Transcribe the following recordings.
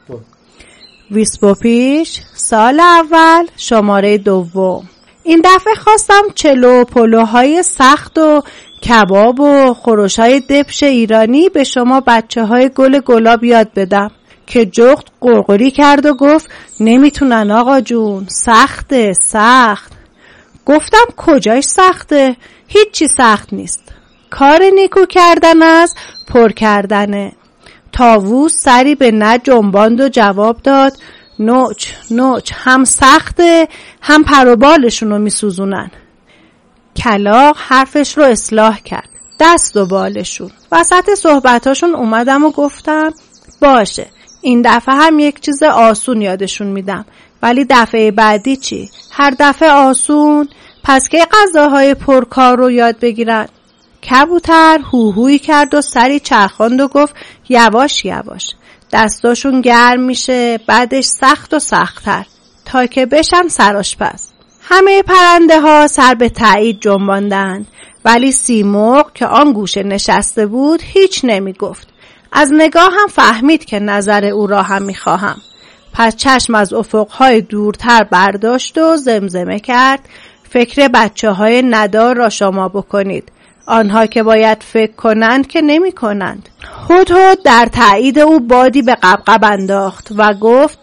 ویسپو پیش سال اول شماره 2. این دفعه خواستم چلو و پلوهای سخت و کباب و خورش‌های دبش ایرانی به شما بچه‌های گل گلاب یاد بدم که جغد قرقری کرد و گفت نمیتونن آقا جون، سخته سخت. گفتم کجاش سخته؟ هیچی سخت نیست. کار نیکو کردن از پر کردنه. طاووس سری به نه جنباند و جواب داد نوچ نوچ، هم سخته هم پروبالشون رو میسوزونن. کلاغ حرفش رو اصلاح کرد، دست و بالشون. وسط صحبتاشون اومدم و گفتم باشه این دفعه هم یک چیز آسون یادشون میدم، ولی دفعه بعدی چی؟ هر دفعه آسون؟ پس که غذاهای پرکار رو یاد بگیرن. کبوتر هوهویی کرد و سری چرخاند و گفت یواش یواش، دستاشون گرم میشه، بعدش سخت و سخت‌تر تا که بشن سرآشپز. همه پرنده ها سر به تایید جنباندند، ولی سیمرغ که آن گوشه نشسته بود هیچ نمی گفت. از نگاه هم فهمید که نظر او را هم می خواهم. پس چشم از افقهای دورتر برداشت و زمزمه کرد فکر بچه های ندار را شما بکنید، آنها که باید فکر کنند که نمی کنند. هدهد در تایید او بادی به قبقب انداخت و گفت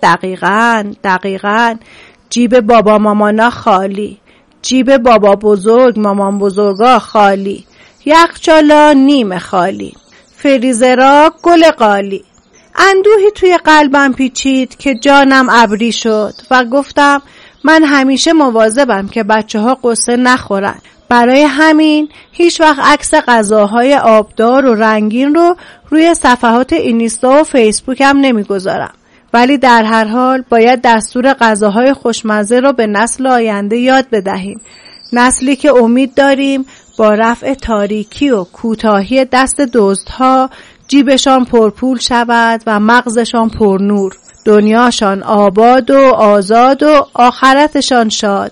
دقیقاً جیب بابا مامانا خالی، جیب بابا بزرگ مامان بزرگا خالی، یخچالا نیمه خالی، فریزرا گل قالی. اندوهی توی قلبم پیچید که جانم ابری شد و گفتم من همیشه مواظبم که بچه ها قصه نخورن. برای همین هیچ وقت عکس غذاهای آبدار و رنگین رو روی صفحات اینستا و فیسبوکم نمیگذارم. ولی در هر حال باید دستور غذاهای خوشمزه رو به نسل آینده یاد بدهیم. نسلی که امید داریم با رفع تاریکی و کوتاهی دست دزدها جیبشان پرپول شود و مغزشان پرنور، دنیاشان آباد و آزاد و آخرتشان شاد.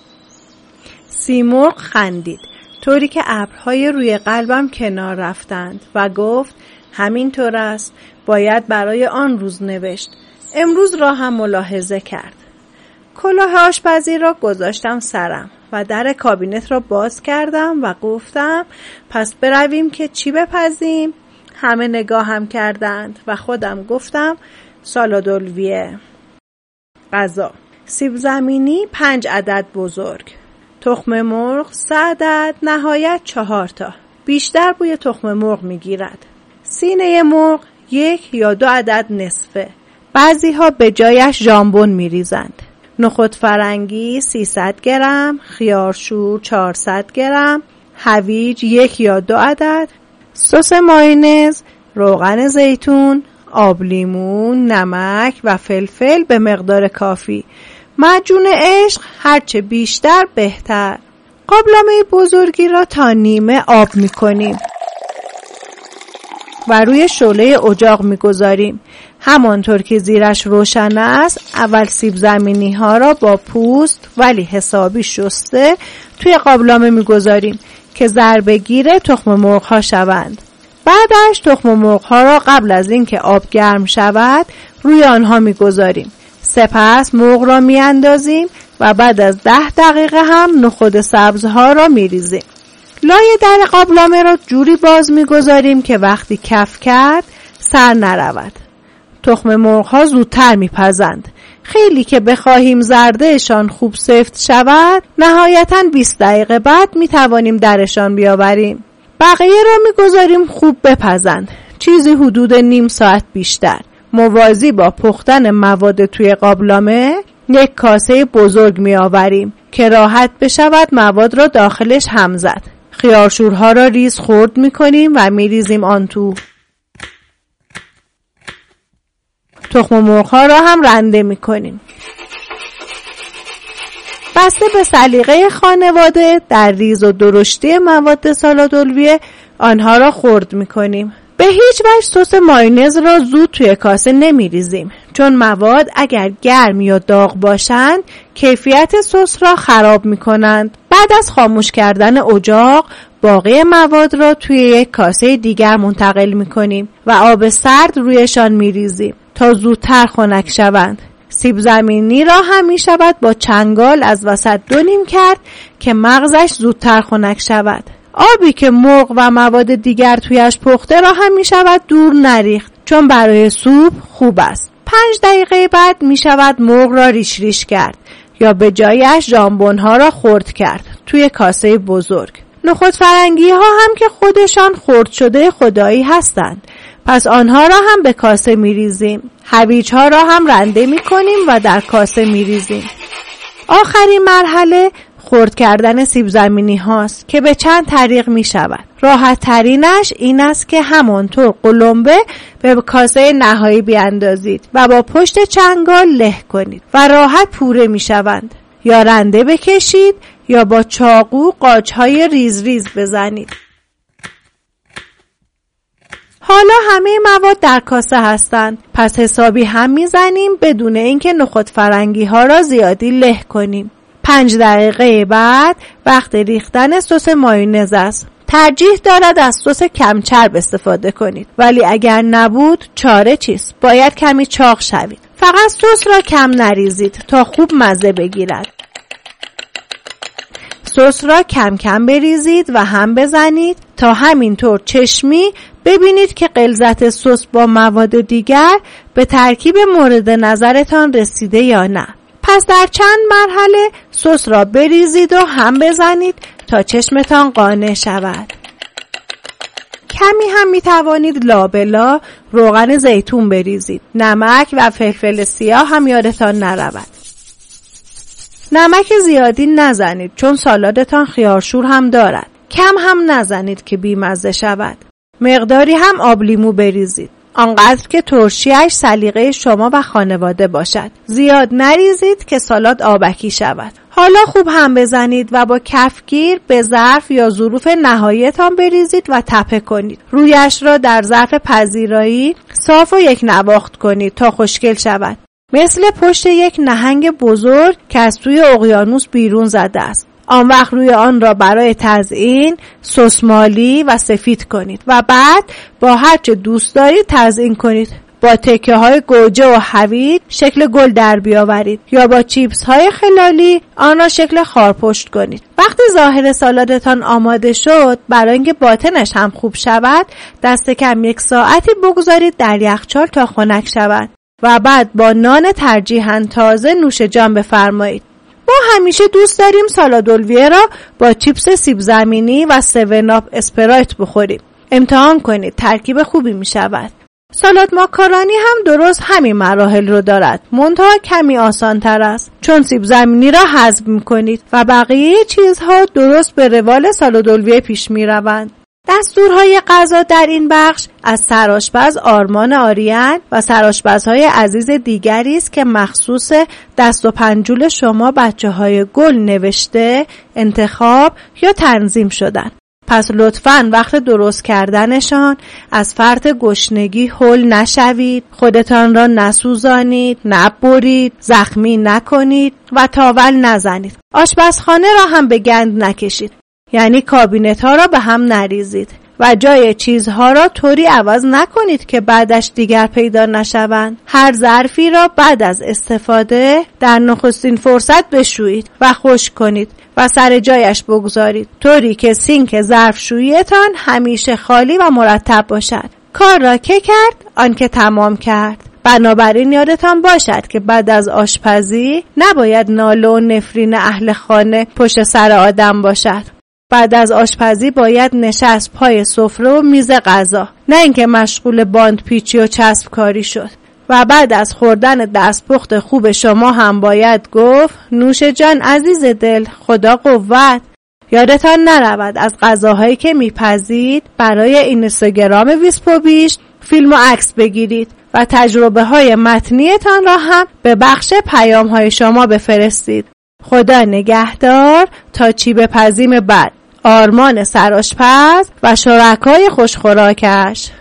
سیمرغ خندید طوری که ابرهای روی قلبم کنار رفتند و گفت همینطور است، باید برای آن روز نوشت. امروز را هم ملاحظه کرد. کلاه آشپزی را گذاشتم سرم و در کابینت را باز کردم و گفتم پس برویم که چی بپزیم؟ همه نگاه هم کردند و خودم گفتم سالادولویه. غذا: سیب زمینی 5 عدد بزرگ، تخم مرغ 3 عدد، نهایت 4 تا. بیشتر بوی تخم مرغ میگیرد. سینه مرغ 1 یا 2 عدد نصفه. بعضی ها به جایش ژامبون میریزند. نخود فرنگی 300 گرم، خیارشور 400 گرم، هویج 1 یا 2 عدد، سس مایونز، روغن زیتون، آب لیمون، نمک و فلفل به مقدار کافی. معجون عشق هرچه بیشتر بهتر. قابلمه بزرگی را تا نیمه آب می‌کنیم و روی شعله اجاق می‌گذاریم. همانطور که زیرش روشن است، اول سیب زمینی ها را با پوست ولی حسابی شسته توی قابلمه می‌گذاریم که ضربه‌گیر تخم مرغ ها شوند. بعدش تخم مرغ ها را قبل از اینکه آب گرم شود روی آنها می‌گذاریم. سپس مرغ را می‌اندازیم و بعد از 10 دقیقه هم نخود سبزها را می‌ریزیم. لای در قابلمه را جوری باز می‌گذاریم که وقتی کف کرد سر نرود. تخم مرغ‌ها زودتر می‌پزند. خیلی که بخواهیم زردهشان خوب سفت شود، نهایتاً 20 دقیقه بعد می‌توانیم درشان بیاوریم. بقیه را می‌گذاریم خوب بپزند. چیزی حدود نیم ساعت بیشتر. موازی با پختن مواد توی قابلمه 1 کاسه بزرگ می‌آوریم که راحت بشود مواد را داخلش هم زد. خیارشورها را ریز خرد می‌کنیم و می‌ریزیم آن تو. تخم مرغ‌ها را هم رنده می‌کنیم. بسته به سلیقه خانواده در ریز و درشتی مواد سالادولویه آنها را خرد می‌کنیم. به هیچ وجه سس مایونز را زود توی کاسه نمی‌ریزیم، چون مواد اگر گرم یا داغ باشند کیفیت سس را خراب می‌کنند. بعد از خاموش کردن اجاق باقی مواد را توی 1 کاسه دیگر منتقل می‌کنیم و آب سرد رویشان می‌ریزیم. تا زودتر خنک شوند. سیب زمینی را هم می شود با چنگال از وسط 2 نیم کرد که مغزش زودتر خنک شود. آبی که مرغ و مواد دیگر تویش پخته را هم می شود دور نریخت، چون برای سوپ خوب است. 5 دقیقه بعد می شود مرغ را ریش ریش کرد یا به جایش ژامبون ها را خرد کرد توی کاسه بزرگ. نخود فرنگی ها هم که خودشان خرد شده خدایی هستند، پس آنها را هم به کاسه می ریزیم. هویج ها را هم رنده می کنیم و در کاسه می ریزیم. آخرین مرحله خرد کردن سیب زمینی هاست که به چند طریق می شود. راحت ترینش این است که همانطور قلمبه به کاسه نهایی بیاندازید و با پشت چنگال له کنید و راحت پوره می شوند. یا رنده بکشید یا با چاقو قاچهای ریز ریز بزنید. حالا همه مواد در کاسه هستند، پس حسابی هم میزنیم بدون اینکه نخود فرنگی ها را زیادی له کنیم. 5 دقیقه بعد وقت ریختن سس مایونز است. ترجیح دارد از سس کم چرب استفاده کنید، ولی اگر نبود چاره چیست؟ باید کمی چاق شوید. فقط سس را کم نریزید تا خوب مزه بگیرد. سس را کم کم بریزید و هم بزنید تا همینطور چشمی ببینید که غلظت سس با مواد دیگر به ترکیب مورد نظرتان رسیده یا نه. پس در چند مرحله سس را بریزید و هم بزنید تا چشمتان قانع شود. کمی هم می توانید لابلا روغن زیتون بریزید. نمک و فلفل سیاه هم یادتان نرود. نمک زیادی نزنید چون سالادتان خیارشور هم دارد. کم هم نزنید که بیمزه شود. مقداری هم آب لیمو بریزید، آنقدر که ترشیش سلیقه شما و خانواده باشد. زیاد نریزید که سالاد آبکی شود. حالا خوب هم بزنید و با کفگیر به ظرف یا ظروف نهاییتان بریزید و تپه کنید. رویش را در ظرف پذیرایی صاف و یک نواخت کنید تا خوشگل شود. مثل پشت یک نهنگ بزرگ که از توی اقیانوس بیرون زده است. آن وقت روی آن را برای تزیین سسمالی و سفید کنید و بعد با هر چه دوست دارید تزیین کنید. با تکه های گوجه و هویج شکل گل در بیاورید یا با چیپس های خلالی آن را شکل خارپشت کنید. وقتی ظاهر سالادتان آماده شد، برای اینکه باطنش هم خوب شود دست کم 1 ساعتی بگذارید در یخچال تا خنک شود و بعد با نان ترجیحاً تازه نوش جان بفرمایید. ما همیشه دوست داریم سالادولویه را با چیپس سیب زمینی و 7 آپ اسپرایت بخوریم. امتحان کنید، ترکیب خوبی می شود. سالاد ماکارونی هم درست همین مراحل رو دارد، منتها کمی آسان تر است، چون سیب زمینی را حذف می کنید و بقیه چیزها درست به روال سالادولویه پیش می روند. دستورهای غذا در این بخش از سرآشپز آرمان آریان و سرآشپزهای عزیز دیگری است که مخصوص دست و پنجول شما بچه‌های گل نوشته، انتخاب یا تنظیم شدن. پس لطفاً وقت درست کردنشان از فرط گشنگی هول نشوید، خودتان را نسوزانید، نبرید، زخمی نکنید و تاول نزنید. آشپزخانه را هم به گند نکشید، یعنی کابینت ها را به هم نریزید و جای چیزها را طوری عوض نکنید که بعدش دیگر پیدا نشوند. هر ظرفی را بعد از استفاده در نخستین فرصت بشویید و خشک کنید و سر جایش بگذارید، طوری که سینک ظرفشوییتان همیشه خالی و مرتب باشد. کار را که کرد آن که تمام کرد. بنابراین یادتان باشد که بعد از آشپزی نباید ناله و نفرین اهل خانه پشت سر آدم باشد. بعد از آشپزی باید نشست پای سفره و میز غذا، نه اینکه مشغول باند پیچی و چسب کاری شد. و بعد از خوردن دستپخت خوب شما هم باید گفت نوش جان عزیز دل، خدا قوت. یادتان نرود از غذاهایی که میپزید برای اینستاگرام ویسپو بیش فیلم و عکس بگیرید و تجربه های متنیتان را هم به بخش پیام های شما بفرستید. خدا نگهدار تا چی بپزیم بعد. آرمان سرآشپز و شرکای خوشخوراکش.